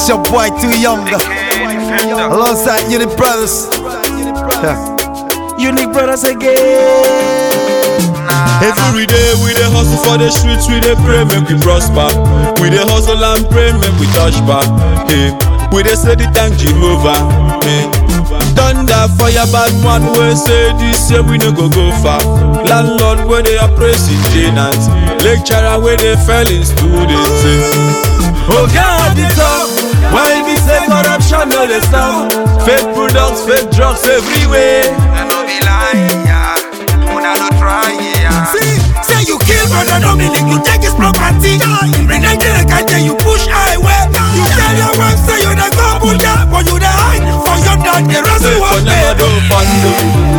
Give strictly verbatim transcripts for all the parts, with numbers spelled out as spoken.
It's your boy Too Young, alongside Unique Brothers. Yeah. Unique Brothers again. Every day we dey hustle for the streets, we dey pray make we prosper. We dey hustle and pray make we touch back. Hey, we dey say the thank Jehovah. Hey, thunder fire bad man we say this year we no go go far. Landlord where they are praising tenants, lecturer where they fell in students. Oh God, the top. Why we say corruption no dey stop? Fake products, fake drugs everywhere. I no be lying, yeah. Una no try, yeah. See, say you kill brother Dominic, you take his property. Bring Nigeria, can't you push highway? You tell your wife say you dey go Abuja, but you dey hide for your dad. The rest Say of for us never do fando.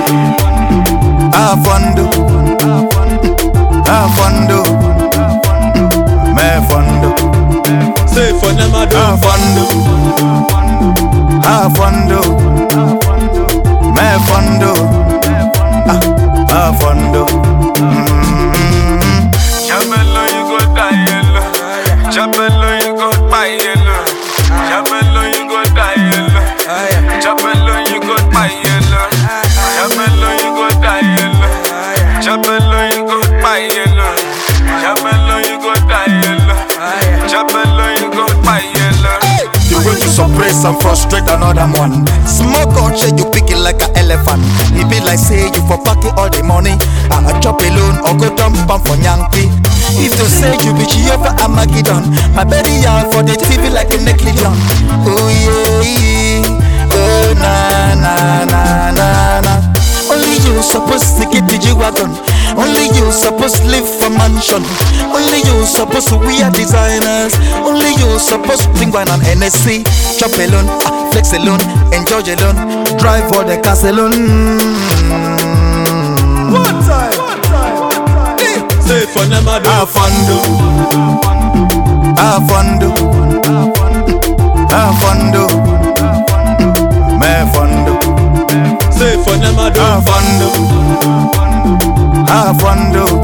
Ah, Fondo. Ah, Fondo. Me Fondo. Say for never do Ah, fando. Ah, Fondo. Me Fondo. Ah, ah, Fondo. Mm-hmm. Jamelo, you go die yellow. Jamelo, you go buy yellow. Jamelo, you go die yellow. Jamelo, you go buy yellow. Jamelo, you go die yellow. Jamelo, you go buy yellow. Jamelo, you go die yellow. Jamelo, you go buy yellow. The way you suppress and frustrate another one. Smoke out shit, you pick it like an elephant. It be like say you for pocket all the money. I chop alone or go dump am for Yankee. If you say you be Jehovah Armageddon, my belly out for the T V like a negligent. Oh yeah, oh na na na na na. Only you supposed to get the G-Wagon. Only you supposed to live for mansion. Only you supposed to wear designers. Only you supposed to bring wine and N S C. Chop alone, ah, flex alone, enjoy alone, drive for the cast alone. One time, one time, one time. Say for never do Ah, Fondo. Ah, Fondo. Ah, Fondo. Me Fondo. Say for never do Ah, Fondo. Ah, Fondo.